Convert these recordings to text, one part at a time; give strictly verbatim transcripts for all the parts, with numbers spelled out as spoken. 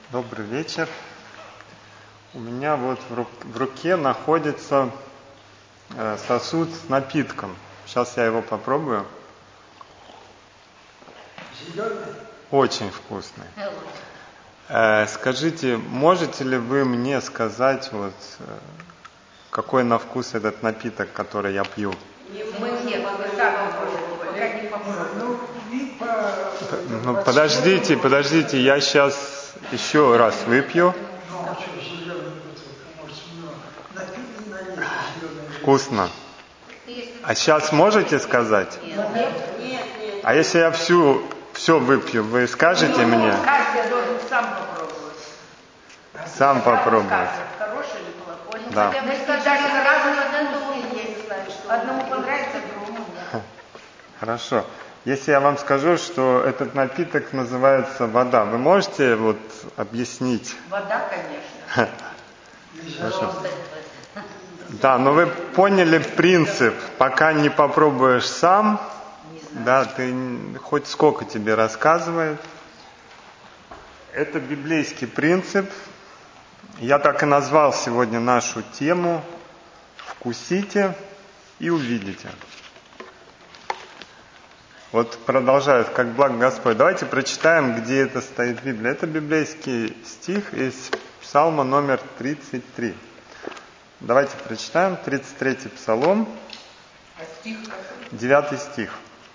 Добрый вечер. У меня вот в, ру- в руке находится э, сосуд с напитком. Сейчас я его попробую. Зеленый? Очень вкусный. Э, скажите, можете ли вы мне сказать, вот, э, какой на вкус этот напиток, который я пью? Мы нет, вы сами можете, пока не попробуем. Ну, вид по... Ну, подождите, подождите, я сейчас еще раз выпью. Ну, а что зеленый бутылка? Может, ну, напиток налить зеленый. Вкусно. А сейчас можете сказать? Нет, нет, нет. А если я всю, все выпью, вы скажете Ну, мне? каждый должен сам попробовать. Сам Сам попробовать. скажет, хороший или плохой. Ну, Да. хотя бы даже разные вкусы есть. Одному понравится, другому нет. Хорошо. Если я вам скажу, что этот напиток называется вода, вы можете вот объяснить? Вода, конечно. Хорошо. Да, но вы поняли принцип. Пока не попробуешь сам, да, ты хоть сколько тебе рассказывает. Это библейский принцип. Я так и назвал сегодня нашу тему «Вкусите и увидите». Вот продолжают, как благ Господь. Давайте прочитаем, где это стоит в Библии. Это библейский стих из Псалма номер тридцать три. Давайте прочитаем тридцать третий Псалом, А стих какой? девятый стих.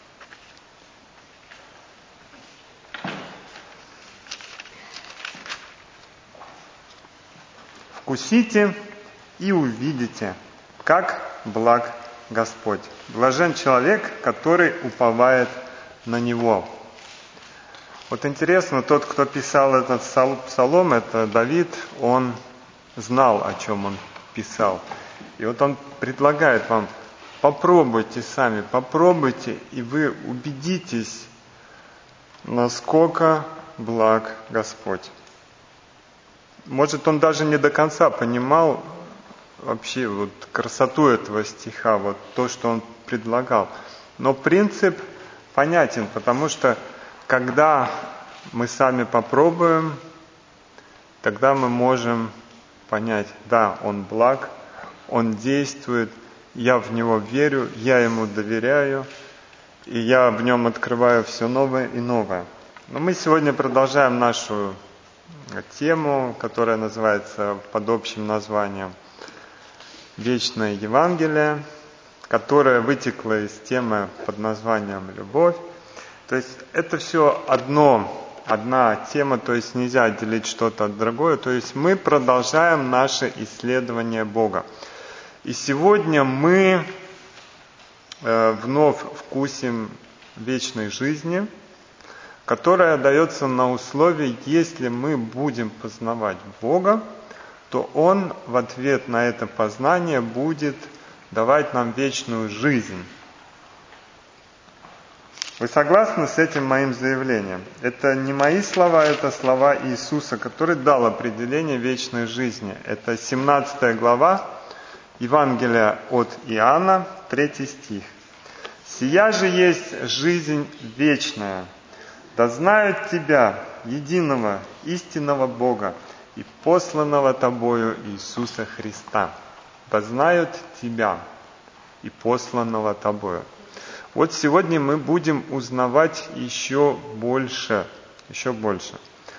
«Вкусите и увидите, как благ Господь. Блажен человек, который уповает на Него». Вот интересно, тот, кто писал этот псалом, это Давид, он знал, о чем он писал. И вот он предлагает вам: попробуйте сами, попробуйте, и вы убедитесь, насколько благ Господь. Может, он даже не до конца понимал вообще вот красоту этого стиха, вот то, что он предлагал. Но принцип понятен, потому что когда мы сами попробуем, тогда мы можем понять: да, он благ, он действует, я в него верю, я ему доверяю, и я в нем открываю все новое и новое. Но мы сегодня продолжаем нашу тему, которая называется под общим названием «Вечное Евангелие», которая вытекла из темы под названием «Любовь». То есть это все одно, одна тема, то есть нельзя отделить что-то от другого. То есть мы продолжаем наше исследование Бога. И сегодня мы э, вновь вкусим вечной жизни, которая дается на условии: если мы будем познавать Бога, то Он в ответ на это познание будет давать нам вечную жизнь. Вы согласны с этим моим заявлением? Это не мои слова, это слова Иисуса, который дал определение вечной жизни. Это семнадцатая глава Евангелия от Иоанна, третий стих. «Сия же есть жизнь вечная, да знают Тебя, единого, истинного Бога, и посланного Тобою Иисуса Христа». Да знают Тебя и посланного Тобою. Вот сегодня мы будем узнавать еще больше, еще больше.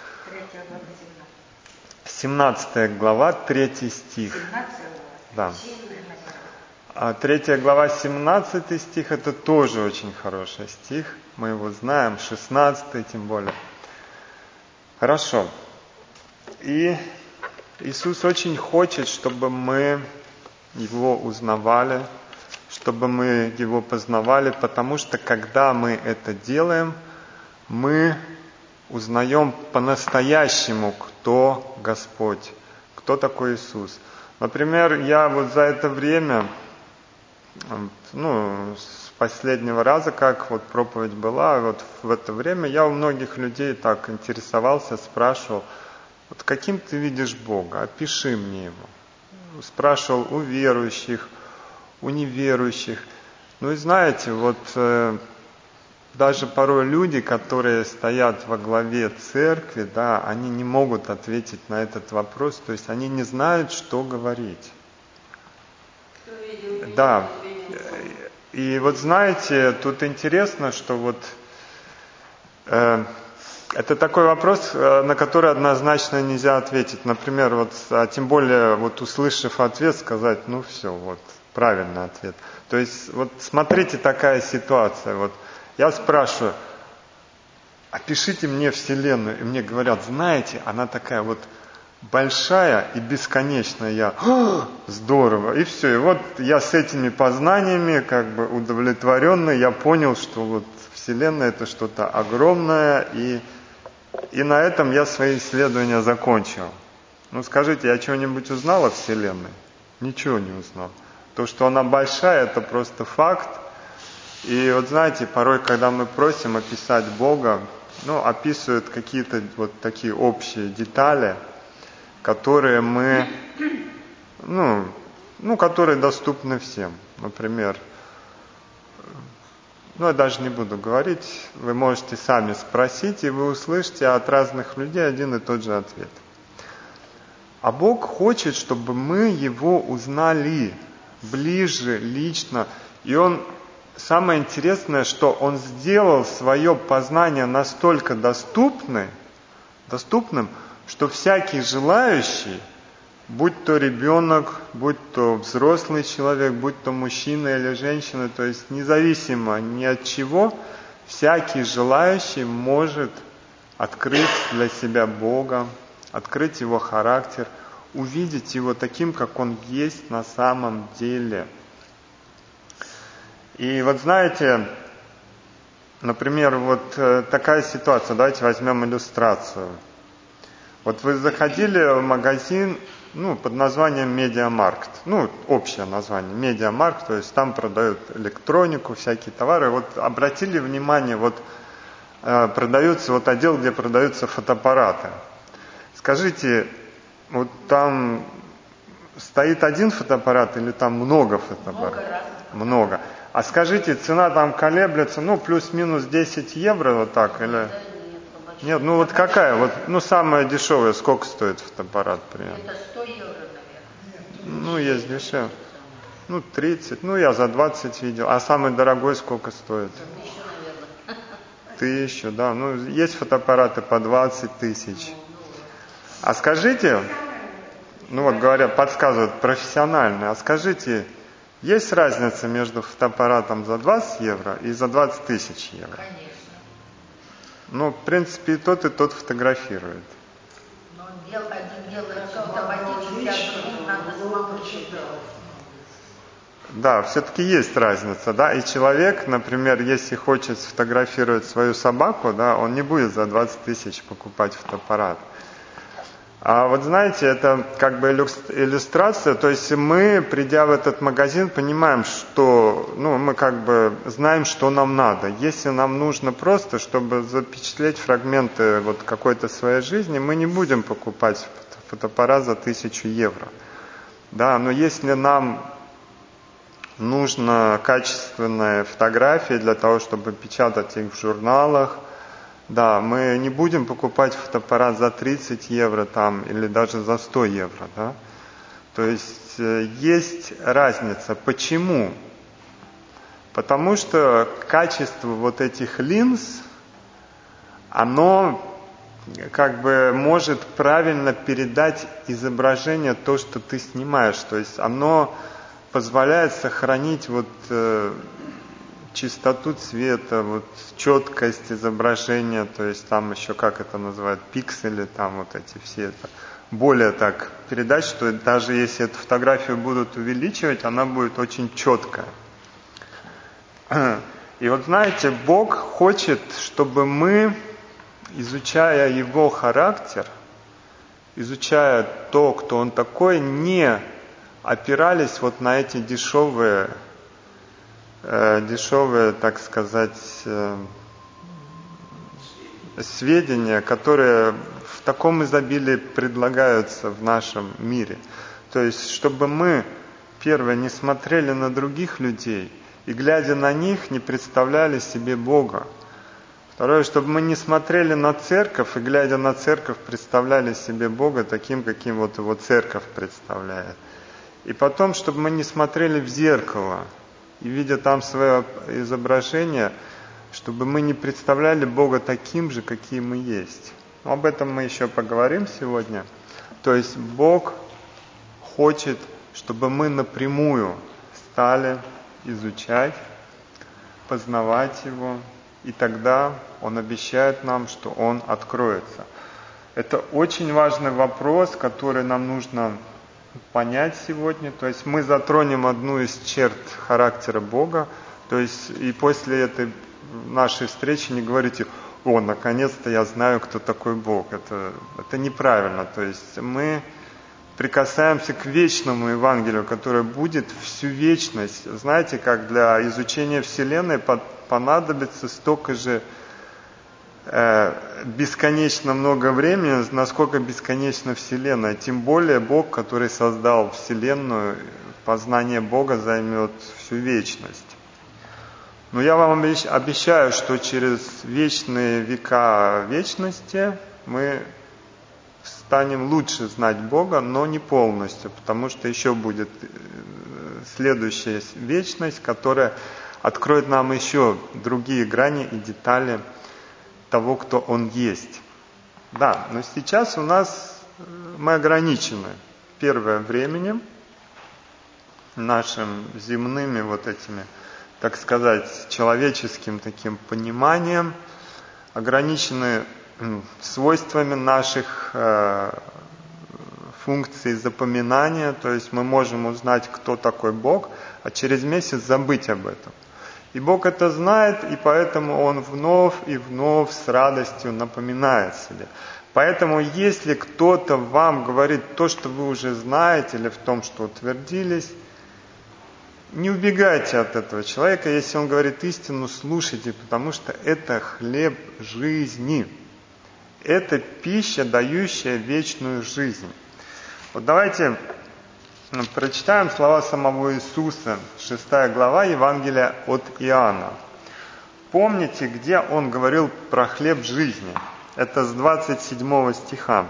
семнадцатая глава, третий стих. Да. А третья глава, семнадцатый стих, это тоже очень хороший стих. Мы его знаем, шестнадцатый тем более. Хорошо. И Иисус очень хочет, чтобы мы Его узнавали, чтобы мы Его познавали, потому что когда мы это делаем, мы узнаем по-настоящему, кто Господь, кто такой Иисус. Например, я вот за это время, ну, с последнего раза, как вот проповедь была, вот в это время я у многих людей так интересовался, спрашивал: вот каким ты видишь Бога, опиши мне Его. Спрашивал у верующих, у неверующих. Ну и знаете, вот э, даже порой люди, которые стоят во главе церкви, да, они не могут ответить на этот вопрос, то есть они не знают, что говорить. Да. И вот знаете, тут интересно, что вот э, это такой вопрос, на который однозначно нельзя ответить. Например, вот, а тем более, вот услышав ответ, сказать, ну все, вот, правильный ответ. То есть, вот смотрите, такая ситуация, вот, я спрашиваю, опишите мне Вселенную, и мне говорят, знаете, она такая вот большая и бесконечная. Я, здорово, и все. И вот я с этими познаниями, как бы удовлетворенный, я понял, что вот Вселенная это что-то огромное, и, и на этом я свои исследования закончил. Ну скажите, я чего-нибудь узнал о Вселенной? Ничего не узнал. То, что она большая, это просто факт. И вот знаете, порой, когда мы просим описать Бога, ну, описывают какие-то вот такие общие детали, которые мы, ну, ну, которые доступны всем. Например, ну, я даже не буду говорить, вы можете сами спросить, и вы услышите от разных людей один и тот же ответ. А Бог хочет, чтобы мы Его узнали ближе, лично, и Он... Самое интересное, что Он сделал свое познание настолько доступным, доступным, что всякий желающий, будь то ребенок, будь то взрослый человек, будь то мужчина или женщина, то есть независимо ни от чего, всякий желающий может открыть для себя Бога, открыть Его характер, увидеть Его таким, как Он есть на самом деле. И вот знаете, например, вот такая ситуация, давайте возьмем иллюстрацию. Вот вы заходили в магазин, ну, под названием Медиамаркт, ну, общее название, Медиамаркт, то есть там продают электронику, всякие товары. Вот обратили внимание, вот продаются, вот отдел, где продаются фотоаппараты. Скажите, вот там стоит один фотоаппарат или там много фотоаппаратов? Много. Много. А скажите, цена там колеблется, ну, плюс-минус десять евро, вот так, или... Нет, ну вот какая, вот, ну, самая дешевая, сколько стоит фотоаппарат, примерно? Это сто евро, наверное. Ну, есть дешевле. Ну, тридцать, ну, я за двадцать видел. А самый дорогой сколько стоит? Тысячу, наверное. Тысячу, да. Ну, есть фотоаппараты по двадцать тысяч. А скажите, ну вот говорят, подсказывают, профессиональные, а скажите... Есть разница между фотоаппаратом за двадцать евро и за двадцать тысяч евро? Конечно. Ну, в принципе, и тот, и тот фотографирует. Но дел, один делает автоматически, а другим надо самому читать. Да, все-таки есть разница, да, и человек, например, если хочет сфотографировать свою собаку, да, он не будет за двадцать тысяч покупать фотоаппарат. А вот знаете, это как бы иллюстрация, то есть мы, придя в этот магазин, понимаем, что, ну, мы как бы знаем, что нам надо. Если нам нужно просто, чтобы запечатлеть фрагменты вот какой-то своей жизни, мы не будем покупать фотоаппарат за тысячу евро. Да, но если нам нужна качественная фотография для того, чтобы печатать их в журналах, да, мы не будем покупать фотоаппарат за тридцать евро там, или даже за сто евро. Да? То есть есть разница. Почему? Потому что качество вот этих линз, оно как бы может правильно передать изображение, то, что ты снимаешь. То есть оно позволяет сохранить вот... чистоту цвета, вот четкость изображения, то есть там еще, как это называют, пиксели, там вот эти все это. Более так передать, что даже если эту фотографию будут увеличивать, она будет очень четкая. И вот знаете, Бог хочет, чтобы мы, изучая Его характер, изучая то, кто Он такой, не опирались вот на эти дешевые дешевые, так сказать, сведения, которые в таком изобилии предлагаются в нашем мире. То есть, чтобы мы, первое, не смотрели на других людей и, глядя на них, не представляли себе Бога. Второе, чтобы мы не смотрели на церковь и, глядя на церковь, представляли себе Бога таким, каким вот его церковь представляет. И потом, чтобы мы не смотрели в зеркало и, видя там свое изображение, чтобы мы не представляли Бога таким же, каким мы есть. Но об этом мы еще поговорим сегодня. То есть Бог хочет, чтобы мы напрямую стали изучать, познавать Его, и тогда Он обещает нам, что Он откроется. Это очень важный вопрос, который нам нужно понять сегодня. То есть мы затронем одну из черт характера Бога. То есть и после этой нашей встречи не говорите: «О, наконец-то я знаю, кто такой Бог». Это, это неправильно. То есть мы прикасаемся к вечному Евангелию, которое будет всю вечность. Знаете, как для изучения Вселенной понадобится столько же э, бесконечно много времени, насколько бесконечна Вселенная. Тем более Бог, который создал Вселенную, познание Бога займет всю вечность. Но я вам обещаю, что через вечные века вечности мы станем лучше знать Бога, но не полностью, потому что еще будет следующая вечность, которая откроет нам еще другие грани и детали того, кто Он есть. Да, но сейчас у нас мы ограничены, первое, временем, нашим земными вот этими, так сказать, человеческим таким пониманием, ограничены свойствами наших э, функций запоминания, то есть мы можем узнать, кто такой Бог, а через месяц забыть об этом. И Бог это знает, и поэтому Он вновь и вновь с радостью напоминает себе. Поэтому, если кто-то вам говорит то, что вы уже знаете, или в том, что утвердились, не убегайте от этого человека. Если он говорит истину, слушайте, потому что это хлеб жизни. Это пища, дающая вечную жизнь. Вот давайте прочитаем слова самого Иисуса, шестая глава Евангелия от Иоанна. Помните, где Он говорил про хлеб жизни? Это с двадцать седьмого стиха.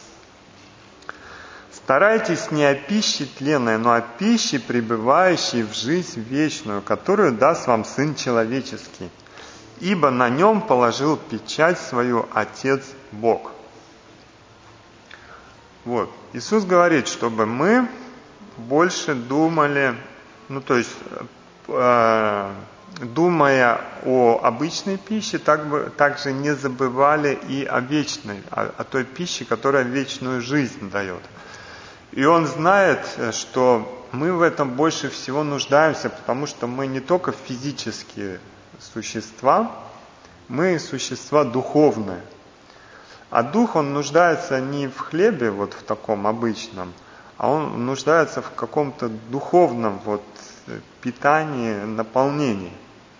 «Старайтесь не о пище тленной, но о пище, пребывающей в жизнь вечную, которую даст вам Сын Человеческий. Ибо на нем положил печать свою Отец Бог». Вот. Иисус говорит, чтобы мы больше думали, ну то есть, э, думая о обычной пище, так бы, также не забывали и о вечной, о, о той пище, которая вечную жизнь дает. И Он знает, что мы в этом больше всего нуждаемся, потому что мы не только физические существа, мы существа духовные. А дух, он нуждается не в хлебе, вот в таком обычном, а он нуждается в каком-то духовном вот питании, наполнении.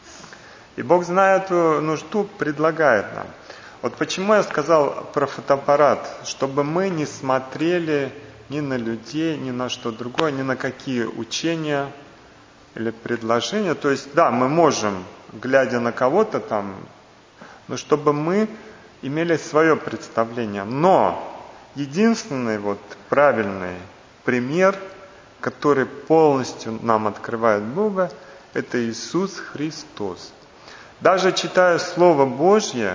И Бог, зная эту нужду, предлагает нам. Вот почему я сказал про фотоаппарат, чтобы мы не смотрели ни на людей, ни на что другое, ни на какие учения или предложения. То есть, да, мы можем, глядя на кого-то там, но чтобы мы имели свое представление. Но единственный вот правильный пример, который полностью нам открывает Бога, это Иисус Христос. Даже читая Слово Божье,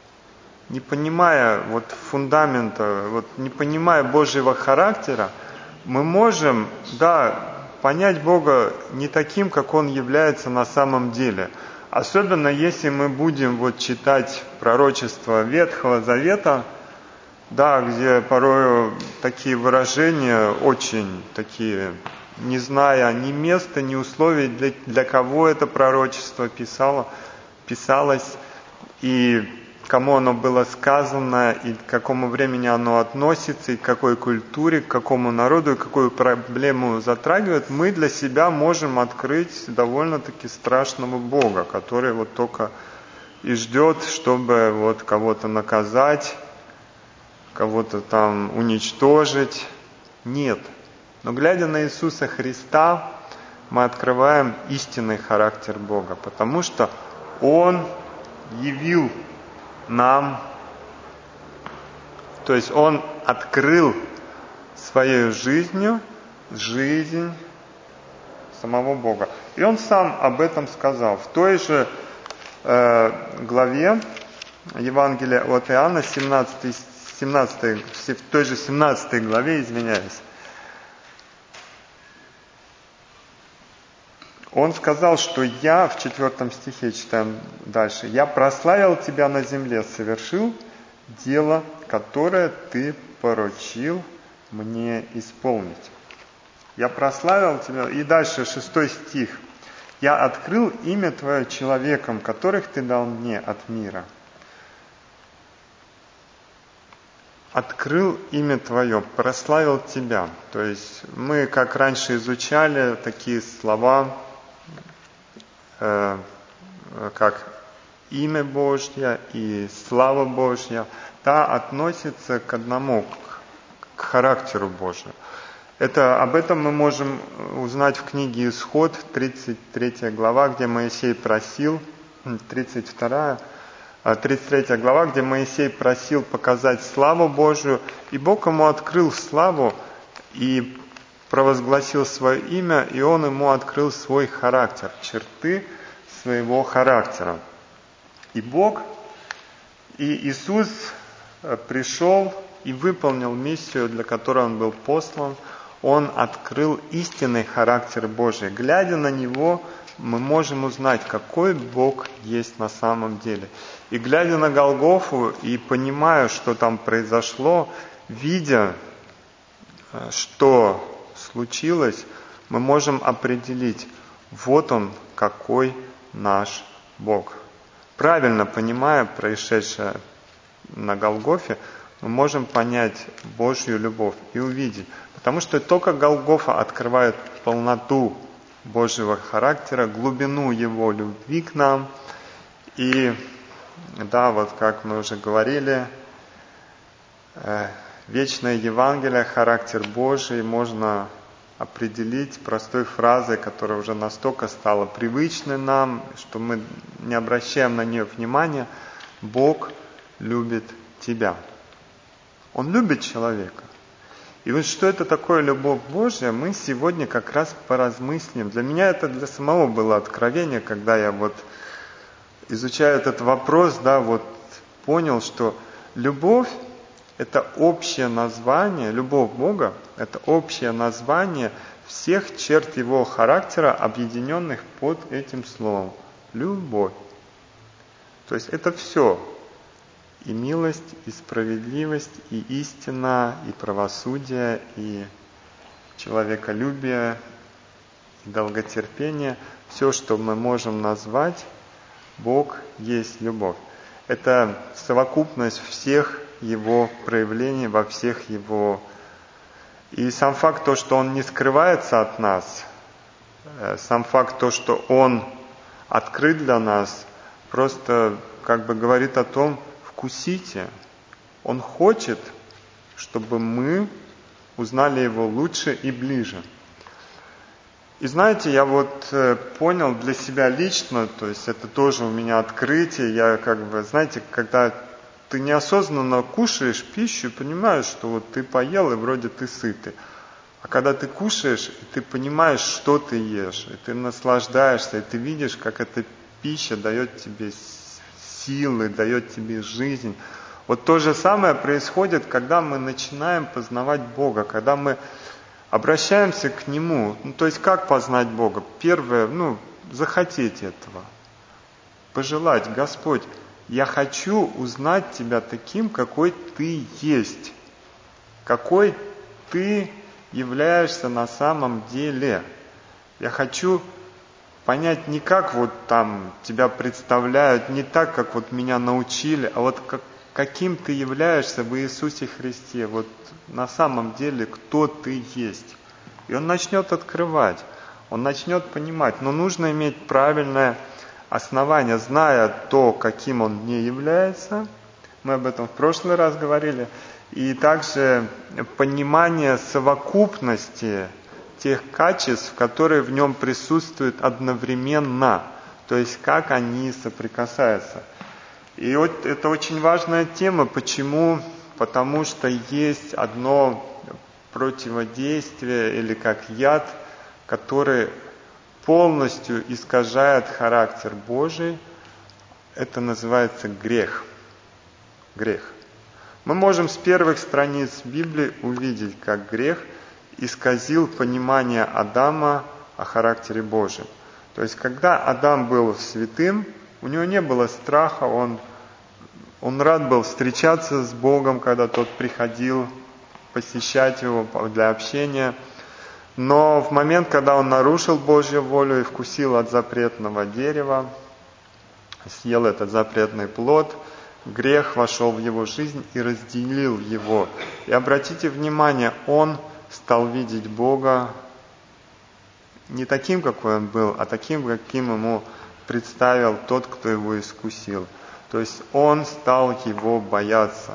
не понимая вот фундамента, вот не понимая Божьего характера, мы можем, да, понять Бога не таким, как Он является на самом деле. Особенно если мы будем вот читать пророчества Ветхого Завета, да, где порой такие выражения очень такие, не зная ни места, ни условий, для, для кого это пророчество писало, писалось, и кому оно было сказано, и к какому времени оно относится, и к какой культуре, к какому народу, и какую проблему затрагивает, мы для себя можем открыть довольно-таки страшного Бога, который вот только и ждет, чтобы вот кого-то наказать, кого-то там уничтожить. Нет. Но глядя на Иисуса Христа, мы открываем истинный характер Бога, потому что Он явил нам. То есть Он открыл своей жизнью жизнь самого Бога. И Он сам об этом сказал. В той же э, главе Евангелия от Иоанна, семнадцатой, семнадцатой, в той же семнадцатой главе, извиняюсь, Он сказал, что я, в четвертом стихе читаем дальше, «Я прославил тебя на земле, совершил дело, которое ты поручил мне исполнить». Я прославил тебя. И дальше шестой стих. «Я открыл имя Твое человекам, которых Ты дал мне от мира». Открыл имя Твое, прославил Тебя. То есть мы, как раньше изучали, такие слова, э, как имя Божье и слава Божья, та относится к одному, к, к характеру Божьему. Это, об этом мы можем узнать в книге Исход, тридцать третья глава, где Моисей просил, тридцать вторая, тридцать третья глава, где Моисей просил показать славу Божию, и Бог ему открыл славу и провозгласил свое имя, и Он ему открыл свой характер, черты своего характера. И Бог, и Иисус пришел и выполнил миссию, для которой Он был послан. Он открыл истинный характер Божий. Глядя на Него, мы можем узнать, какой Бог есть на самом деле. И глядя на Голгофу и понимая, что там произошло, видя, что случилось, мы можем определить, вот Он, какой наш Бог. Правильно понимая происшедшее на Голгофе, мы можем понять Божью любовь и увидеть. Потому что только Голгофа открывает полноту Божьего характера, глубину Его любви к нам. И да, вот как мы уже говорили, э, вечное Евангелие, характер Божий можно определить простой фразой, которая уже настолько стала привычной нам, что мы не обращаем на нее внимания. Бог любит тебя. Он любит человека. И вот что это такое любовь Божья, мы сегодня как раз поразмыслим. Для меня это для самого было откровение, когда я вот изучая этот вопрос, да, вот понял, что любовь – это общее название, любовь Бога – это общее название всех черт Его характера, объединенных под этим словом – любовь. То есть это все. И милость, и справедливость, и истина, и правосудие, и человеколюбие, и долготерпение. Все, что мы можем назвать, Бог есть любовь. Это совокупность всех Его проявлений, во всех Его... И сам факт то, что Он не скрывается от нас, сам факт то, что Он открыт для нас, просто как бы говорит о том, вкусите. Он хочет, чтобы мы узнали Его лучше и ближе. И знаете, я вот понял для себя лично, то есть это тоже у меня открытие, я как бы, знаете, когда ты неосознанно кушаешь пищу, понимаешь, что вот ты поел и вроде ты сытый. А когда ты кушаешь, и ты понимаешь, что ты ешь, и ты наслаждаешься, и ты видишь, как эта пища дает тебе силы, дает тебе жизнь. Вот то же самое происходит, когда мы начинаем познавать Бога, когда мы обращаемся к Нему. Ну, то есть как познать Бога? Первое, ну, захотеть этого. Пожелать: Господь, я хочу узнать Тебя таким, какой Ты есть. Какой Ты являешься на самом деле. Я хочу понять не как вот там Тебя представляют, не так, как вот меня научили, а вот как, каким Ты являешься в Иисусе Христе. Вот на самом деле, кто Ты есть. И Он начнет открывать, Он начнет понимать. Но нужно иметь правильное основание, зная то, каким Он не является. Мы об этом в прошлый раз говорили. И также понимание совокупности тех качеств, которые в Нем присутствуют одновременно. То есть как они соприкасаются. И вот это очень важная тема. Почему? Потому что есть одно противодействие или как яд, который полностью искажает характер Божий. Это называется грех. Грех. Мы можем с первых страниц Библии увидеть, как грех исказил понимание Адама о характере Божьем. То есть, когда Адам был святым, у него не было страха, он, он рад был встречаться с Богом, когда тот приходил посещать его для общения. Но в момент, когда он нарушил Божью волю и вкусил от запретного дерева, съел этот запретный плод, грех вошел в его жизнь и разделил его. И обратите внимание, он стал видеть Бога не таким, какой он был, а таким, каким ему представил тот, кто его искусил. То есть он стал его бояться.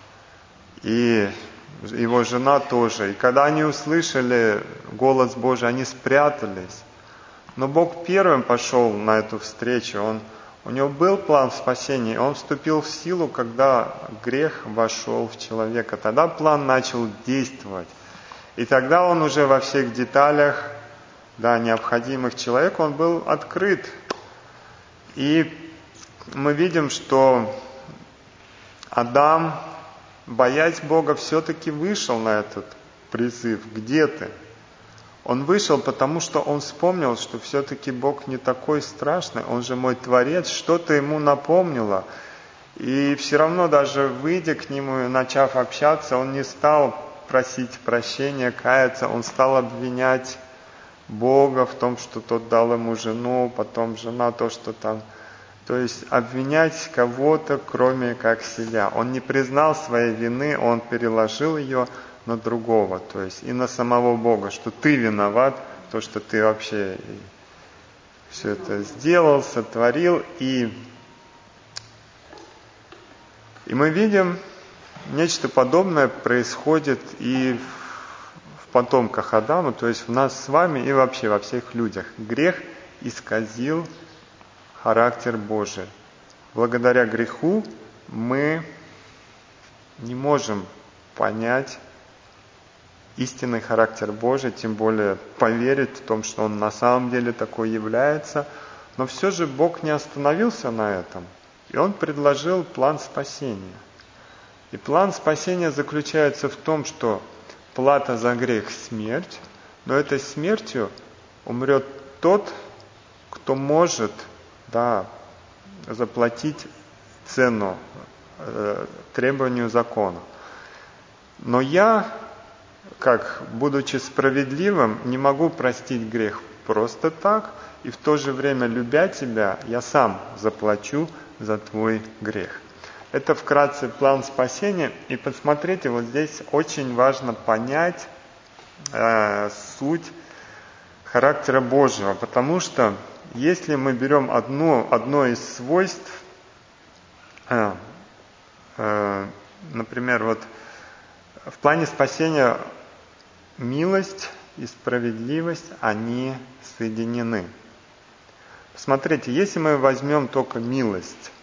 И его жена тоже. И когда они услышали голос Божий, они спрятались. Но Бог первым пошел на эту встречу. Он, у него был план спасения, он вступил в силу, когда грех вошел в человека. Тогда план начал действовать. И тогда он уже во всех деталях, да, необходимых человеку, он был открыт. И мы видим, что Адам, боясь Бога, все-таки вышел на этот призыв. Где ты? Он вышел, потому что он вспомнил, что все-таки Бог не такой страшный, Он же мой Творец, что-то ему напомнило. И все равно, даже выйдя к нему и начав общаться, он не стал просить прощения, каяться, он стал обвинять Бога в том, что тот дал ему жену, потом жена то, что там... То есть обвинять кого-то, кроме как себя. Он не признал своей вины, он переложил ее на другого, то есть и на самого Бога, что ты виноват, то, что ты вообще все это сделал, сотворил. И, и мы видим, нечто подобное происходит и в потомках Адама, то есть в нас с вами и вообще во всех людях. Грех исказил характер Божий. Благодаря греху мы не можем понять истинный характер Божий, тем более поверить в том, что Он на самом деле такой является. Но все же Бог не остановился на этом, и Он предложил план спасения. И план спасения заключается в том, что плата за грех – смерть, но этой смертью умрет тот, кто может, да, заплатить цену э, требованию закона. Но я, как, будучи справедливым, не могу простить грех просто так, и в то же время, любя тебя, я сам заплачу за твой грех. Это вкратце план спасения. И посмотрите, вот здесь очень важно понять э, суть характера Божьего, потому что если мы берем одно, одно из свойств, э, э, например, вот в плане спасения милость и справедливость, они соединены. Посмотрите, если мы возьмем только милость,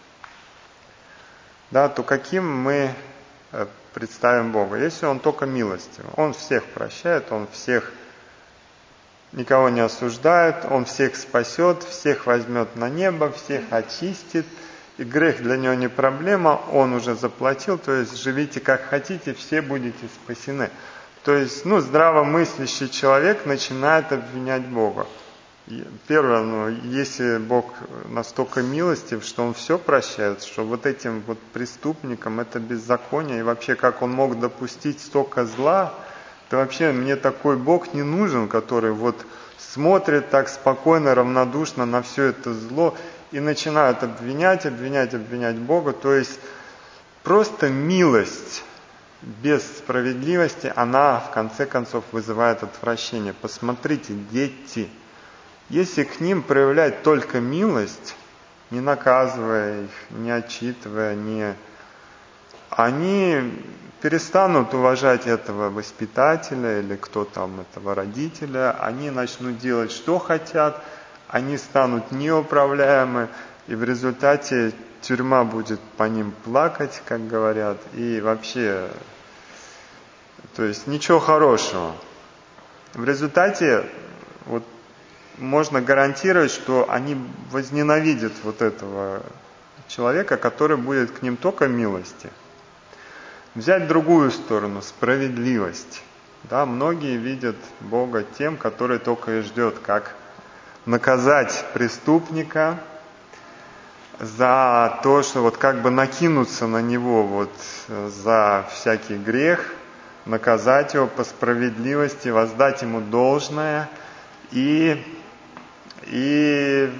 да, то каким мы представим Бога? Если Он только милостивый, Он всех прощает, Он всех, никого не осуждает, Он всех спасет, всех возьмет на небо, всех очистит, и грех для Него не проблема, Он уже заплатил, то есть живите как хотите, все будете спасены. То есть, ну, здравомыслящий человек начинает обвинять Бога. Первое, ну, если Бог настолько милостив, что Он все прощает, что вот этим вот преступникам это беззаконие, и вообще как Он мог допустить столько зла, то вообще мне такой Бог не нужен, который вот смотрит так спокойно, равнодушно на все это зло и начинает обвинять, обвинять, обвинять Бога. То есть просто милость без справедливости, она в конце концов вызывает отвращение. Посмотрите, дети, если к ним проявлять только милость, не наказывая их, не отчитывая, не... они перестанут уважать этого воспитателя или кто там, этого родителя, они начнут делать, что хотят, они станут неуправляемы, и в результате тюрьма будет по ним плакать, как говорят, и вообще, то есть ничего хорошего. В результате вот можно гарантировать, что они возненавидят вот этого человека, который будет к ним только милости. Взять другую сторону, справедливость. Да, многие видят Бога тем, который только и ждет, как наказать преступника за то, что вот как бы накинуться на него вот за всякий грех, наказать его по справедливости, воздать ему должное и, и,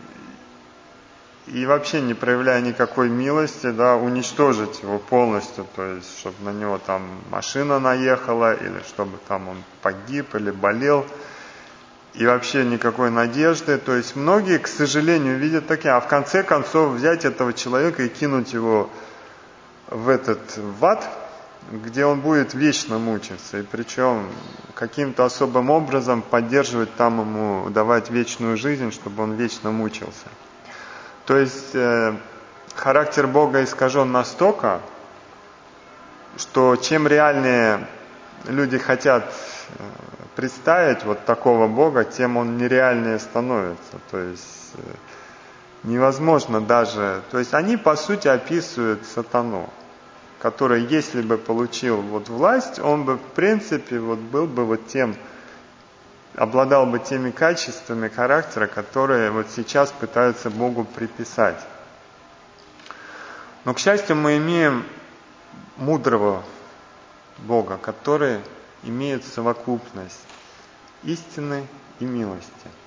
и вообще не проявляя никакой милости, да, уничтожить его полностью, то есть чтобы на него там машина наехала, или чтобы там он погиб или болел, и вообще никакой надежды. То есть многие, к сожалению, видят такие, а в конце концов взять этого человека и кинуть его в этот в ад, где он будет вечно мучиться, и причем каким-то особым образом поддерживать там ему, давать вечную жизнь, чтобы он вечно мучился. То есть э, характер Бога искажен настолько, что чем реальнее люди хотят представить вот такого Бога, тем он нереальнее становится. То есть э, невозможно даже... То есть они по сути описывают сатану, который, если бы получил вот власть, он бы в принципе вот был бы вот тем, обладал бы теми качествами характера, которые вот сейчас пытаются Богу приписать. Но, к счастью, мы имеем мудрого Бога, который имеет совокупность истины и милости.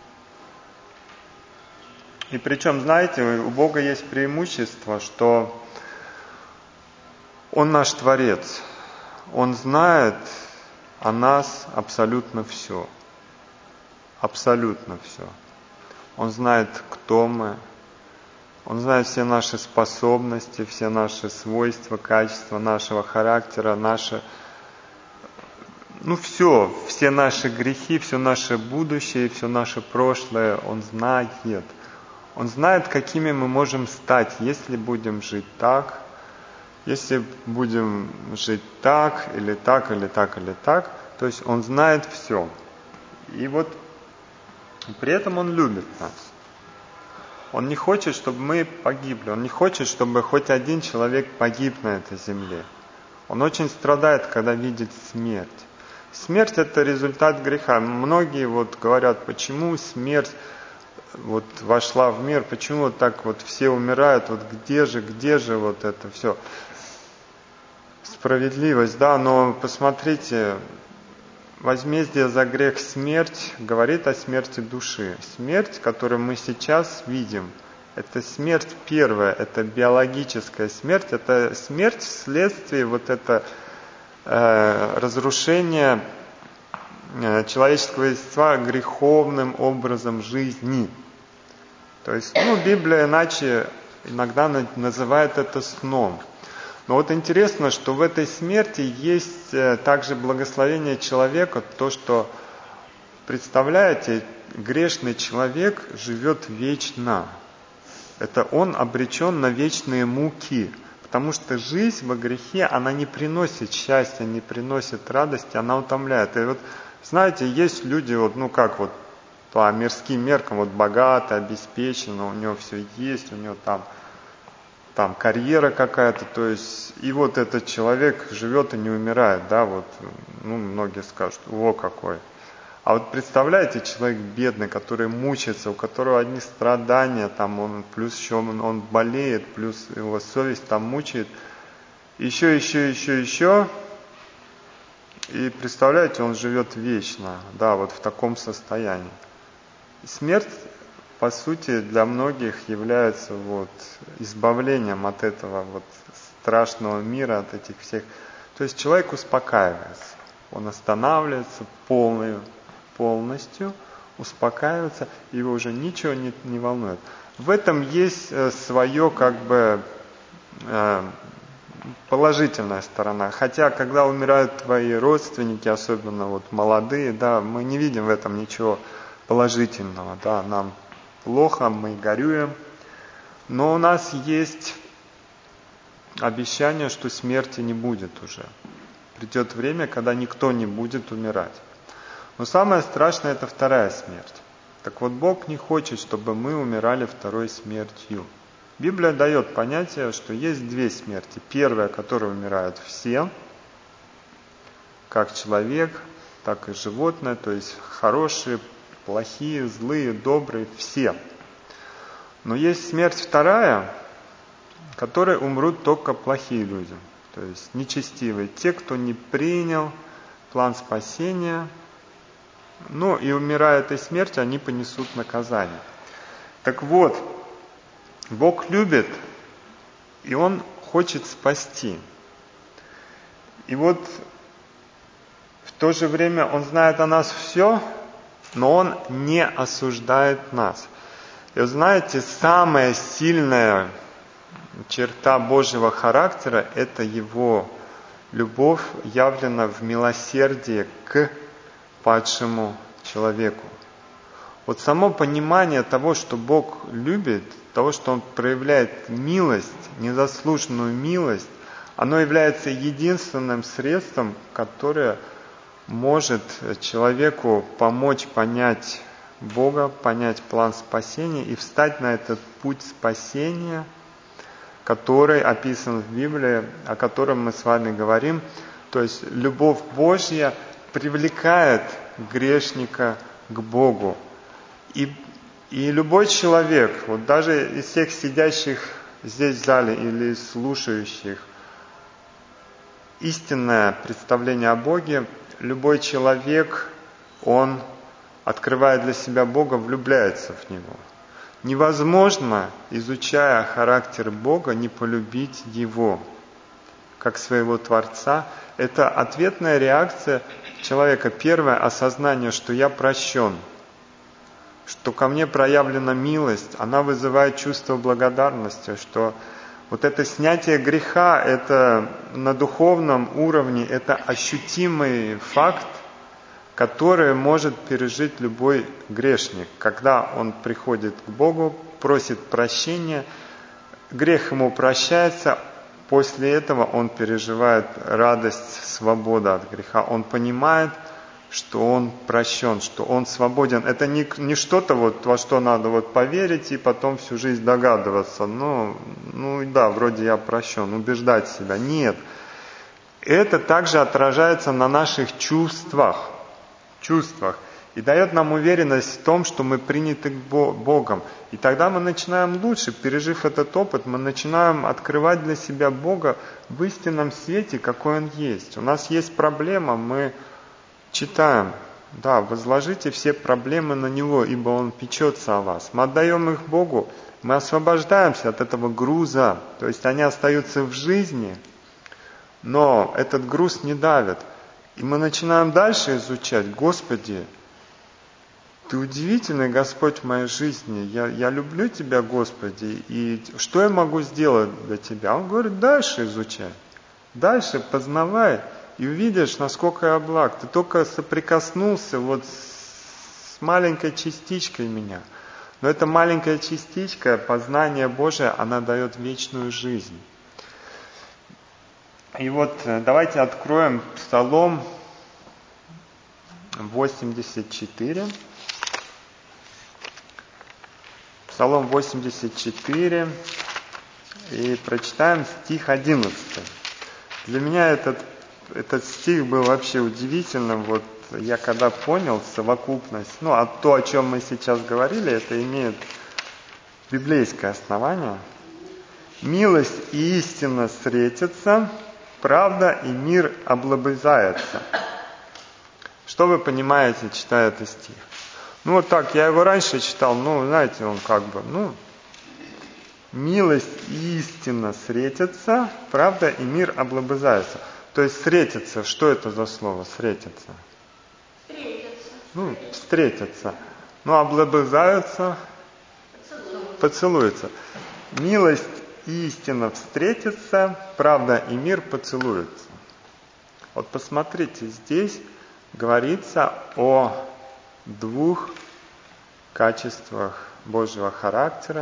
И причем, знаете, у Бога есть преимущество, что Он наш Творец. Он знает о нас абсолютно все. Абсолютно все. Он знает, кто мы. Он знает все наши способности, все наши свойства, качества нашего характера, наши... Ну все, все наши грехи, все наше будущее, все наше прошлое Он знает. Он знает, какими мы можем стать, если будем жить так, если будем жить так, или так, или так, или так. То есть Он знает все. И вот при этом Он любит нас. Он не хочет, чтобы мы погибли. Он не хочет, чтобы хоть один человек погиб на этой земле. Он очень страдает, когда видит смерть. Смерть – это результат греха. Многие вот говорят, почему смерть вот вошла в мир, почему вот так вот все умирают, вот где же, где же вот это все. Справедливость, да, но посмотрите, возмездие за грех смерть говорит о смерти души. Смерть, которую мы сейчас видим, это смерть первая, это биологическая смерть, это смерть вследствие вот это э, разрушения э, человеческого естества греховным образом жизни. То есть, ну, Библия иначе иногда называет это сном. Но вот интересно, что в этой смерти есть также благословение человека, то, что, представляете, грешный человек живет вечно. Это он обречен на вечные муки, потому что жизнь во грехе, она не приносит счастья, не приносит радости, она утомляет. И вот, знаете, есть люди, вот, ну как вот, по мирским меркам, вот богатый, обеспеченный, у него все есть, у него там... там карьера какая-то, то есть, и вот этот человек живет и не умирает, да, вот, ну, многие скажут, о, какой. А вот представляете, человек бедный, который мучается, у которого одни страдания, там, он, плюс еще он, он болеет, плюс его совесть там мучает, еще, еще, еще, еще, и представляете, он живет вечно, да, вот в таком состоянии. Смерть, по сути, для многих является вот избавлением от этого вот страшного мира, от этих всех. То есть человек успокаивается, он останавливается полностью, полностью успокаивается, его уже ничего не, не волнует. В этом есть свое как бы положительная сторона. Хотя, когда умирают твои родственники, особенно вот молодые, да, мы не видим в этом ничего положительного, да, нам плохо, мы горюем. Но у нас есть обещание, что смерти не будет уже. Придет время, когда никто не будет умирать. Но самое страшное – это вторая смерть. Так вот, Бог не хочет, чтобы мы умирали второй смертью. Библия дает понятие, что есть две смерти. Первая, которой умирают все, как человек, так и животное, то есть хорошие, плохие, злые, добрые, все. Но есть смерть вторая, в которой умрут только плохие люди, то есть нечестивые, те, кто не принял план спасения, ну и умирая этой смертью, они понесут наказание. Так вот, Бог любит, и Он хочет спасти. И вот в то же время Он знает о нас все, но Он не осуждает нас. И вы знаете, самая сильная черта Божьего характера – это Его любовь, явлена в милосердии к падшему человеку. Вот само понимание того, что Бог любит, того, что Он проявляет милость, незаслуженную милость, оно является единственным средством, которое может человеку помочь понять Бога, понять план спасения и встать на этот путь спасения, который описан в Библии, о котором мы с вами говорим. То есть любовь Божья привлекает грешника к Богу. И, и любой человек, вот даже из всех сидящих здесь в зале или слушающих, истинное представление о Боге, любой человек, он, открывая для себя Бога, влюбляется в Него. Невозможно, изучая характер Бога, не полюбить Его, как своего Творца. Это ответная реакция человека. Первое – осознание, что я прощен, что ко мне проявлена милость, она вызывает чувство благодарности, что вот это снятие греха, это на духовном уровне, это ощутимый факт, который может пережить любой грешник. Когда он приходит к Богу, просит прощения, грех ему прощается, после этого он переживает радость, свободу от греха. Он понимает, что он прощен, что он свободен. Это не, не что-то, вот, во что надо вот поверить и потом всю жизнь догадываться. Ну, ну да, вроде я прощен, убеждать себя. Нет. Это также отражается на наших чувствах. чувствах и дает нам уверенность в том, что мы приняты Богом. И тогда мы начинаем лучше, пережив этот опыт, мы начинаем открывать для себя Бога в истинном свете, какой Он есть. У нас есть проблема, мы читаем, да, возложите все проблемы на Него, ибо Он печется о вас. Мы отдаем их Богу, мы освобождаемся от этого груза, то есть они остаются в жизни, но этот груз не давит. И мы начинаем дальше изучать. Господи, Ты удивительный Господь в моей жизни. Я, я люблю Тебя, Господи. И что я могу сделать для Тебя? Он говорит, дальше изучай. Дальше познавай. И увидишь, насколько я благ. Ты только соприкоснулся вот с маленькой частичкой меня. Но эта маленькая частичка, познание Божие, она дает вечную жизнь. И вот давайте откроем Псалом восемьдесят четыре. Псалом восемьдесят четыре. И прочитаем стих одиннадцатый. Для меня этот, этот стих был вообще удивительным. Вот я когда понял совокупность, ну, а то, о чем мы сейчас говорили, это имеет библейское основание. «Милость и истина встретятся, правда и мир облобызается». Что вы понимаете, читая этот стих? Ну вот так, я его раньше читал, ну, знаете, он как бы, ну, милость и истина встретятся, правда и мир облобызается. То есть встретиться, что это за слово встретиться? Встретятся. Ну, встретятся. Ну, облобызаются, поцелуются. Милость и истина встретятся, правда и мир поцелуются. Вот посмотрите, здесь говорится о двух качествах Божьего характера,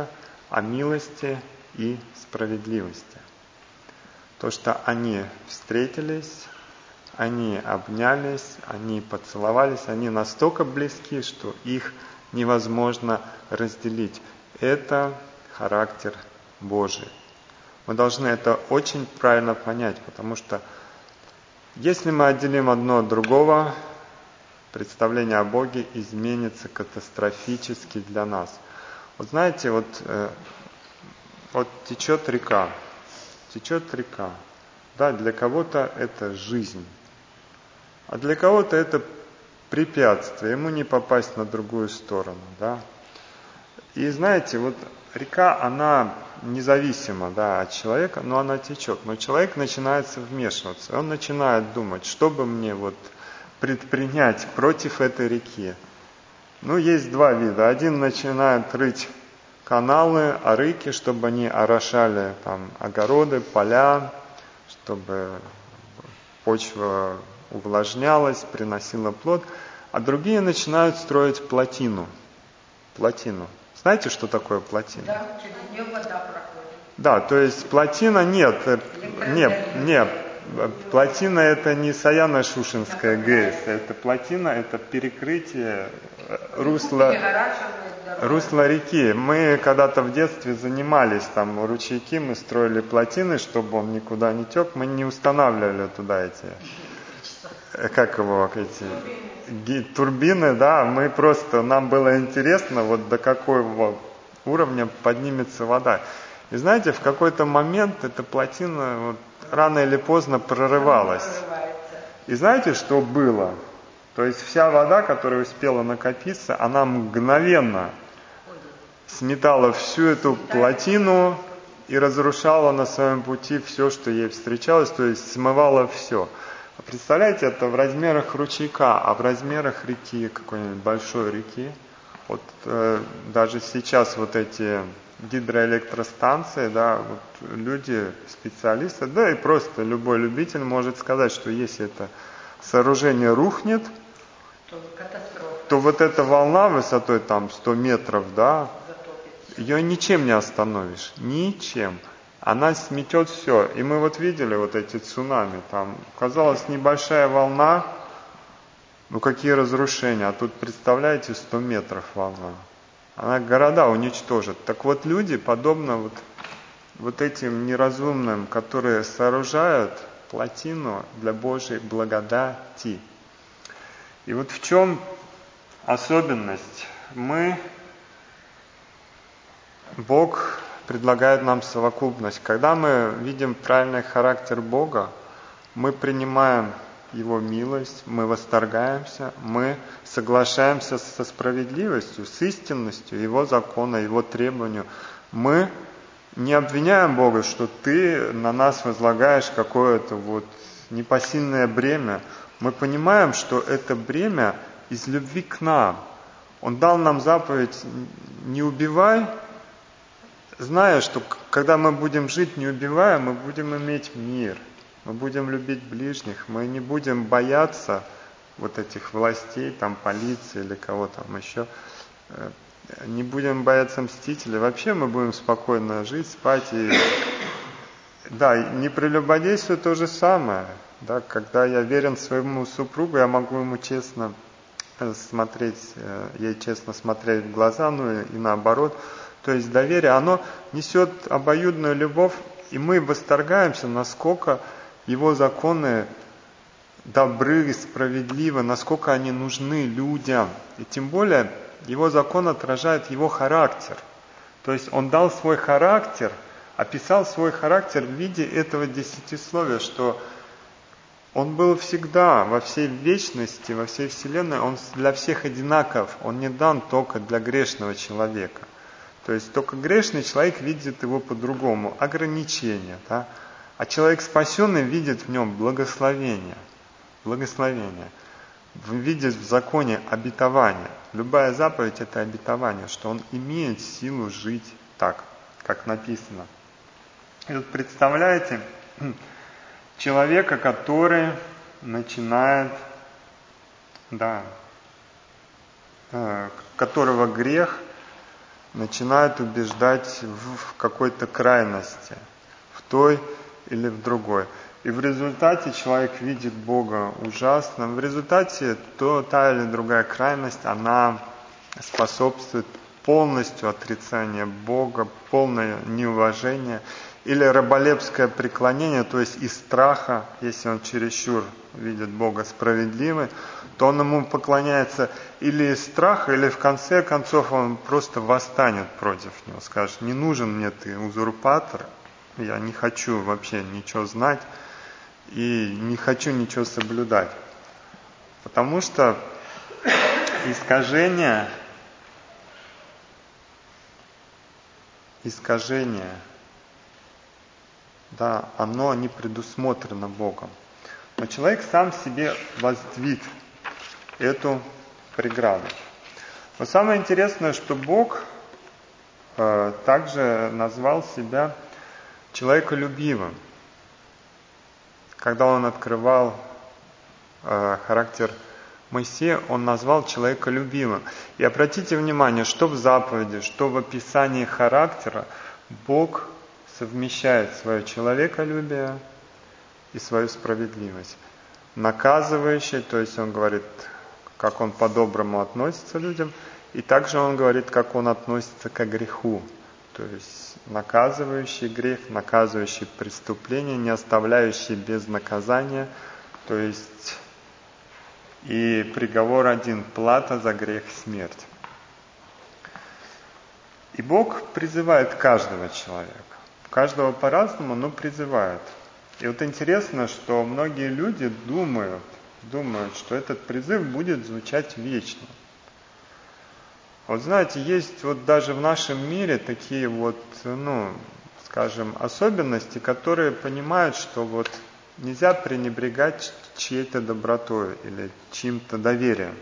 о милости и справедливости. То, что они встретились, они обнялись, они поцеловались, они настолько близки, что их невозможно разделить. Это характер Божий. Мы должны это очень правильно понять, потому что если мы отделим одно от другого, представление о Боге изменится катастрофически для нас. Вот знаете, вот, э, вот течет река, течет река. Да, для кого-то это жизнь, а для кого-то это препятствие, ему не попасть на другую сторону. Да? И знаете, вот река, она независима, да, от человека, но она течет. Но человек начинает вмешиваться, он начинает думать, что бы мне вот предпринять против этой реки. Ну, есть два вида. Один начинает рыть каналы, арыки, чтобы они орошали там огороды, поля, чтобы почва увлажнялась, приносила плод. А другие начинают строить плотину. Плотину. Знаете, что такое плотина? Да, через нее вода проходит. Да, то есть плотина нет, нет, нет. Плотина это не Саяно-Шушенская ГЭС, это плотина, это перекрытие русла, русла реки. Мы когда-то в детстве занимались, там ручейки, мы строили плотины, чтобы он никуда не тек, мы не устанавливали туда эти, как его, эти турбины, да, мы просто, нам было интересно, вот до какого уровня поднимется вода. И знаете, в какой-то момент эта плотина вот, рано или поздно прорывалась. И знаете, что было? То есть вся вода, которая успела накопиться, она мгновенно сметала всю эту плотину и разрушала на своем пути все, что ей встречалось, то есть смывала все. Представляете, это в размерах ручейка, а в размерах реки, какой-нибудь большой реки. Вот э, даже сейчас вот эти гидроэлектростанции, да, вот люди, специалисты, да и просто любой любитель может сказать, что если это сооружение рухнет, то, то вот эта волна высотой там сто метров, да, ее ничем не остановишь, ничем. Она сметет все. И мы вот видели вот эти цунами, там казалось небольшая волна, ну какие разрушения, а тут представляете сто метров волна. Она города уничтожит. Так вот люди, подобно вот, вот этим неразумным, которые сооружают плотину для Божьей благодати. И вот в чем особенность? Мы, Бог предлагает нам совокупность. Когда мы видим правильный характер Бога, мы принимаем Его милость, мы восторгаемся, мы соглашаемся со справедливостью, с истинностью Его закона, Его требованию. Мы не обвиняем Бога, что Ты на нас возлагаешь какое-то вот непосильное бремя. Мы понимаем, что это бремя из любви к нам. Он дал нам заповедь «не убивай», зная, что когда мы будем жить, не убивая, мы будем иметь мир. Мы будем любить ближних, мы не будем бояться вот этих властей, там, полиции или кого там еще. Не будем бояться мстителей. Вообще мы будем спокойно жить, спать. И... Да, не прелюбодействие то же самое. Да, когда я верен своему супругу, я могу ему честно смотреть, ей честно смотреть в глаза, ну и, и наоборот. То есть доверие, оно несет обоюдную любовь, и мы восторгаемся, насколько Его законы добры, справедливы, насколько они нужны людям. И тем более Его закон отражает Его характер. То есть Он дал свой характер, описал свой характер в виде этого десятисловия, что Он был всегда, во всей вечности, во всей вселенной, Он для всех одинаков, Он не дан только для грешного человека. То есть только грешный человек видит его по-другому, ограничения, да? А человек спасенный видит в нем благословение, благословение, видит в законе обетование. Любая заповедь – это обетование, что он имеет силу жить так, как написано. И вот представляете человека, который начинает, да, которого грех начинают убеждать в какой-то крайности, в той или в другой. И в результате человек видит Бога ужасным. В результате то, та или другая крайность, она способствует полностью отрицанию Бога, полное неуважение или раболепское преклонение, то есть из страха, если он чересчур видит Бога справедливым, то он ему поклоняется или из страха, или в конце концов он просто восстанет против него, скажет: не нужен мне ты, узурпатор, я не хочу вообще ничего знать и не хочу ничего соблюдать. Потому что искажение, искажение, да, оно не предусмотрено Богом. Но человек сам себе воздвиг эту преграду. Но самое интересное, что Бог э, также назвал себя человеколюбивым. Когда он открывал э, характер Моисея, он назвал человеколюбивым. И обратите внимание, что в заповеди, что в описании характера Бог совмещает свое человеколюбие и свою справедливость. Наказывающий, то есть он говорит, как он по-доброму относится к людям, и также он говорит, как он относится к греху. То есть наказывающий грех, наказывающий преступление, не оставляющий без наказания. То есть и приговор один: плата за грех — смерть. И Бог призывает каждого человека. Каждого по-разному, но призывает. И вот интересно, что многие люди думают, думают, что этот призыв будет звучать вечно. Вот знаете, есть вот даже в нашем мире такие вот, ну, скажем, особенности, которые понимают, что вот нельзя пренебрегать чьей-то добротой или чьим-то доверием.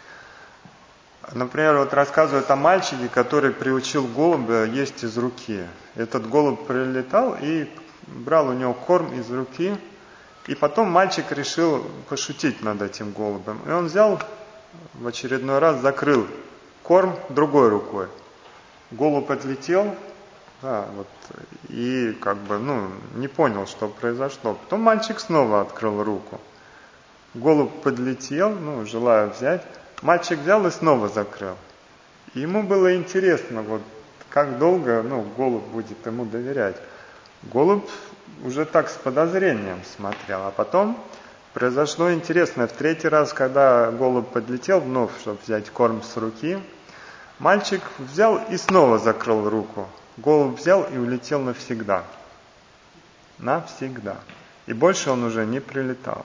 Например, вот рассказывают о мальчике, который приучил голубя есть из руки. Этот голубь прилетал и брал у него корм из руки, и потом мальчик решил пошутить над этим голубем. И он взял, в очередной раз закрыл корм другой рукой. Голубь отлетел, да, вот, и как бы, ну, не понял, что произошло. Потом мальчик снова открыл руку. Голубь подлетел, ну, желая взять. Мальчик взял и снова закрыл. И ему было интересно, вот, как долго, ну, голубь будет ему доверять. Голубь уже так с подозрением смотрел. А потом произошло интересное. В третий раз, когда голубь подлетел вновь, чтобы взять корм с руки, мальчик взял и снова закрыл руку. Голубь взял и улетел навсегда. Навсегда. И больше он уже не прилетал.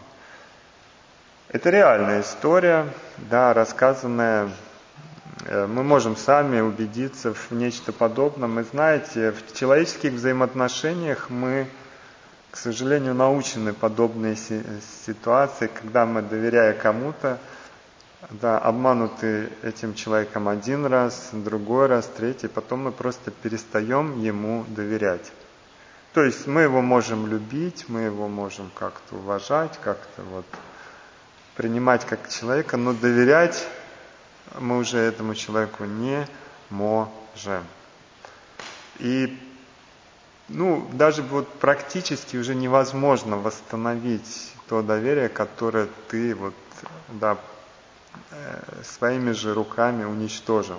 Это реальная история, да, рассказанная. Мы можем сами убедиться в нечто подобном. И знаете, в человеческих взаимоотношениях мы, к сожалению, научены подобные ситуации, когда мы, доверяя кому-то, да, обмануты этим человеком один раз, другой раз, третий, потом мы просто перестаем ему доверять. То есть мы его можем любить, мы его можем как-то уважать, как-то вот принимать как человека, но доверять мы уже этому человеку не можем. И ну, даже вот практически уже невозможно восстановить то доверие, которое ты вот, да, своими же руками уничтожил.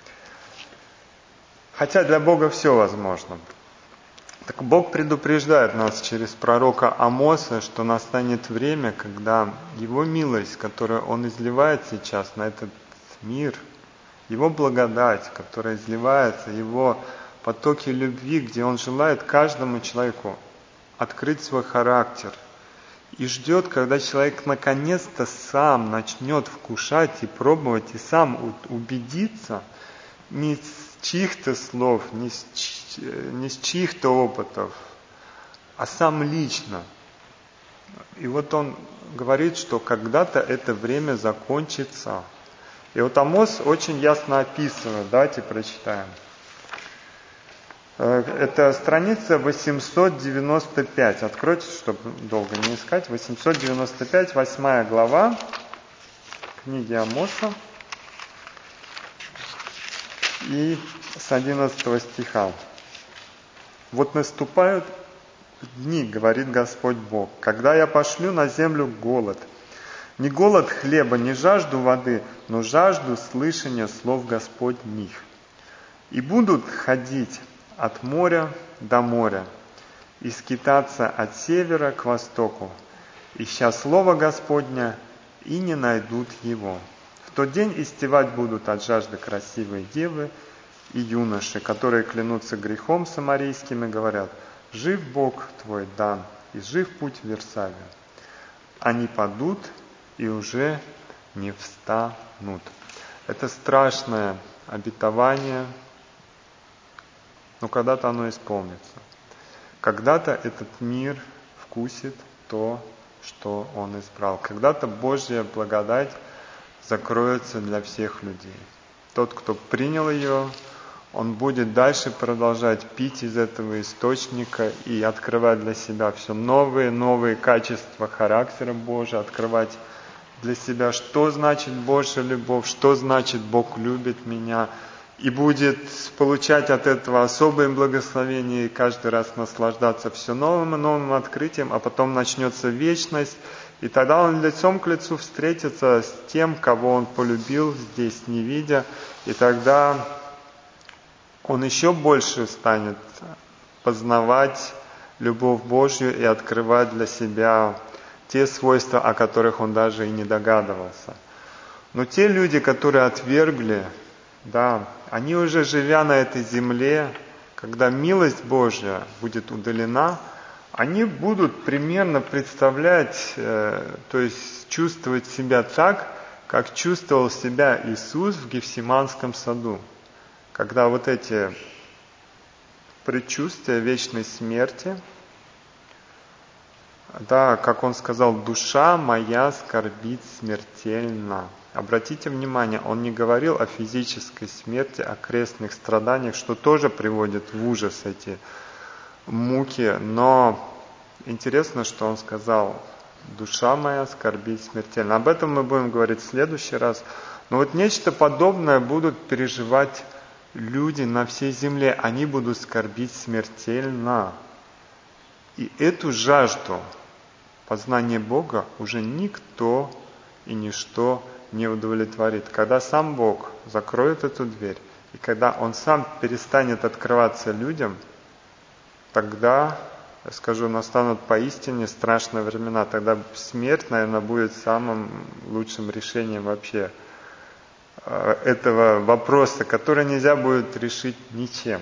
Хотя для Бога все возможно. Так Бог предупреждает нас через пророка Амоса, что настанет время, когда Его милость, которую Он изливает сейчас на этот мир, Его благодать, которая изливается, Его потоки любви, где Он желает каждому человеку открыть свой характер и ждет, когда человек наконец-то сам начнет вкушать и пробовать, и сам убедится не с чьих-то слов, не с, не с чьих-то опытов, а сам лично. И вот он говорит, что когда-то это время закончится. И вот Амос очень ясно описывает. Давайте прочитаем. Это страница восемьсот девяносто пять. Откройте, чтобы долго не искать. восемьсот девяносто пять, восьмая глава книги Амоса. И с одиннадцатого стиха. «Вот наступают дни, говорит Господь Бог, когда я пошлю на землю голод. Не голод хлеба, не жажду воды, но жажду слышания слов Господних. И будут ходить от моря до моря, и скитаться от севера к востоку, ища слова Господня, и не найдут его. В тот день истевать будут от жажды красивые девы и юноши, которые клянутся грехом самарийским и говорят: жив Бог твой Дан, и жив путь в Версавию. Они падут и уже не встанут». Это страшное обетование, но когда-то оно исполнится. Когда-то этот мир вкусит то, что он избрал. Когда-то Божья благодать закроется для всех людей. Тот, кто принял ее, он будет дальше продолжать пить из этого источника и открывать для себя все новые, новые качества характера Божия, открывать для себя, что значит Божья любовь, что значит Бог любит меня, и будет получать от этого особое благословение и каждый раз наслаждаться все новым и новым открытием, а потом начнется вечность, и тогда он лицом к лицу встретится с тем, кого он полюбил здесь не видя, и тогда он еще больше станет познавать любовь Божью и открывать для себя те свойства, о которых он даже и не догадывался. Но те люди, которые отвергли, да, они уже живя на этой земле, когда милость Божья будет удалена, они будут примерно представлять, э, то есть чувствовать себя так, как чувствовал себя Иисус в Гефсиманском саду. Когда вот эти предчувствия вечной смерти, да, как он сказал, душа моя скорбит смертельно. Обратите внимание, он не говорил о физической смерти, о крестных страданиях, что тоже приводит в ужас эти муки, но интересно, что он сказал: душа моя скорбит смертельно. Об этом мы будем говорить в следующий раз. Но вот нечто подобное будут переживать люди на всей земле, они будут скорбить смертельно. И эту жажду познания Бога уже никто и ничто не удовлетворит. Когда сам Бог закроет эту дверь, и когда Он сам перестанет открываться людям, тогда, я скажу, настанут поистине страшные времена. Тогда смерть, наверное, будет самым лучшим решением вообще этого вопроса, который нельзя будет решить ничем.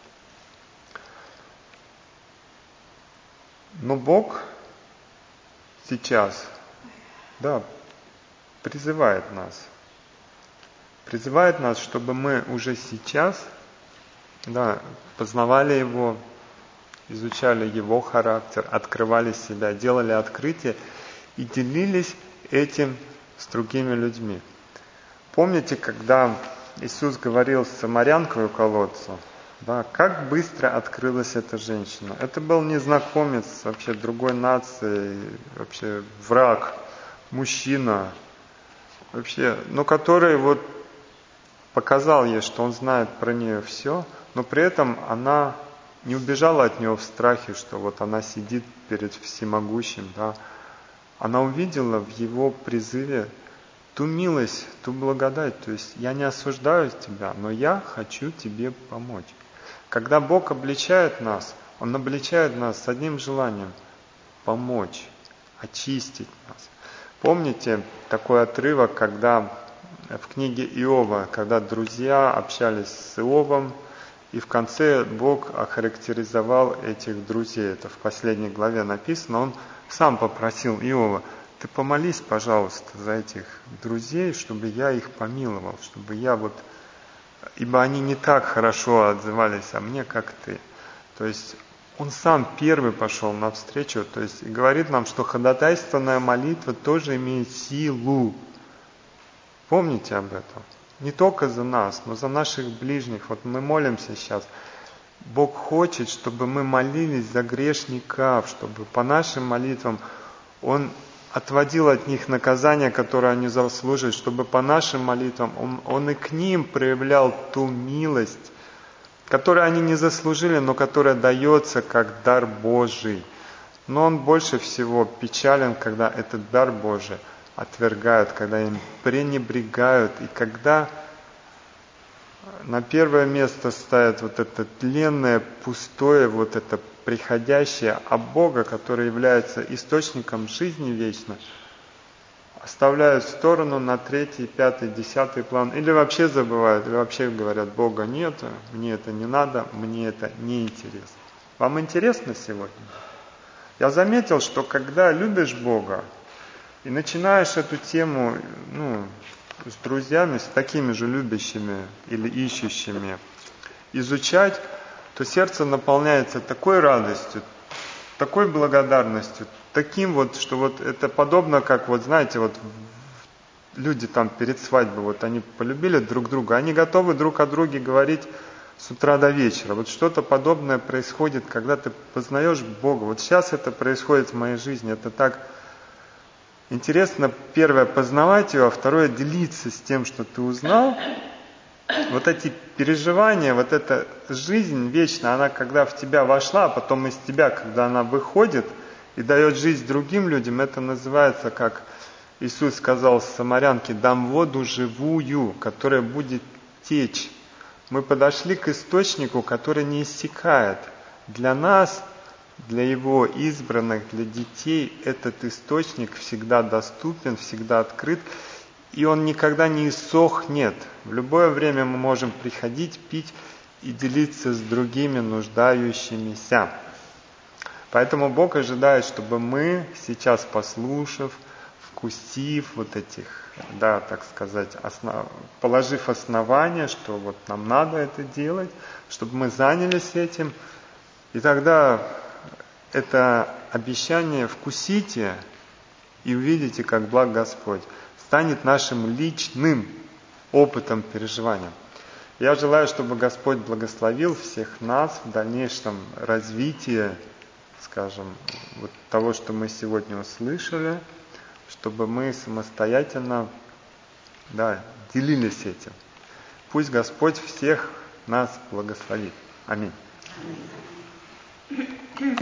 Но Бог сейчас, да, призывает нас. Призывает нас, чтобы мы уже сейчас, да, познавали Его, изучали Его характер, открывали себя, делали открытия и делились этим с другими людьми. Помните, когда Иисус говорил с самарянкой у колодца, да, как быстро открылась эта женщина. Это был незнакомец вообще другой нации, вообще враг, мужчина, вообще, но который вот показал ей, что он знает про нее все, но при этом она не убежала от него в страхе, что вот она сидит перед всемогущим, да. Она увидела в его призыве ту милость, ту благодать, то есть я не осуждаю тебя, но я хочу тебе помочь. Когда Бог обличает нас, Он обличает нас с одним желанием – помочь, очистить нас. Помните такой отрывок, когда в книге Иова, когда друзья общались с Иовом, и в конце Бог охарактеризовал этих друзей. Это в последней главе написано. Он сам попросил Иова: ты помолись, пожалуйста, за этих друзей, чтобы я их помиловал, чтобы я вот... Ибо они не так хорошо отзывались о мне, как ты. То есть он сам первый пошел навстречу, то есть и говорит нам, что ходатайственная молитва тоже имеет силу. Помните об этом? Не только за нас, но за наших ближних. Вот мы молимся сейчас. Бог хочет, чтобы мы молились за грешников, чтобы по нашим молитвам Он отводил от них наказание, которое они заслуживают, чтобы по нашим молитвам Он, он и к ним проявлял ту милость, которое они не заслужили, но которое дается как дар Божий. Но он больше всего печален, когда этот дар Божий отвергают, когда им пренебрегают, и когда на первое место ставят вот это тленное, пустое, вот это приходящее, а Бога, который является источником жизни вечной, оставляют в сторону на третий, пятый, десятый план, или вообще забывают, или вообще говорят: Бога нет, мне это не надо, мне это не интересно. Вам интересно сегодня? Я заметил, что когда любишь Бога и начинаешь эту тему, ну, с друзьями, с такими же любящими или ищущими, изучать, то сердце наполняется такой радостью, такой благодарностью, таким вот, что вот это подобно, как вот, знаете, вот люди там перед свадьбой, вот они полюбили друг друга, они готовы друг о друге говорить с утра до вечера. Вот что-то подобное происходит, когда ты познаешь Бога. Вот сейчас это происходит в моей жизни, это так интересно, первое, познавать его, а второе, делиться с тем, что ты узнал. Вот эти переживания, вот эта жизнь вечная, она когда в тебя вошла, а потом из тебя, когда она выходит и дает жизнь другим людям, это называется, как Иисус сказал самарянке: «Дам воду живую, которая будет течь». Мы подошли к источнику, который не иссякает. Для нас, для Его избранных, для детей этот источник всегда доступен, всегда открыт, и он никогда не иссохнет. В любое время мы можем приходить, пить и делиться с другими нуждающимися. Поэтому Бог ожидает, чтобы мы сейчас, послушав, вкусив вот этих, да, так сказать, основ... положив основания, что вот нам надо это делать, чтобы мы занялись этим, и тогда это обещание «вкусите и увидите, как благ Господь» станет нашим личным опытом переживания. Я желаю, чтобы Господь благословил всех нас в дальнейшем развитии, скажем, вот того, что мы сегодня услышали, чтобы мы самостоятельно, да, делились этим. Пусть Господь всех нас благословит. Аминь.